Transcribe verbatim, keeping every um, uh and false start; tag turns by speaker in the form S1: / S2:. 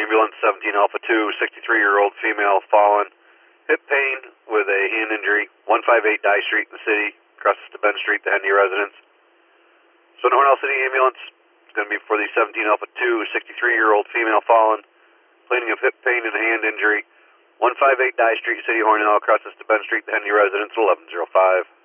S1: ambulance, seventeen Alpha two, sixty-three-year-old female fallen, hip pain with a hand injury, one five eight Dye Street in the city, crosses to Ben Street, the Hendy residence. So Hornell City Ambulance is going to be for the seventeen Alpha two, sixty-three-year-old female fallen, complaining of hip pain and a hand injury, one five eight Dye Street, City Hornell, crosses to Ben Street, the Hendy residence, eleven oh five.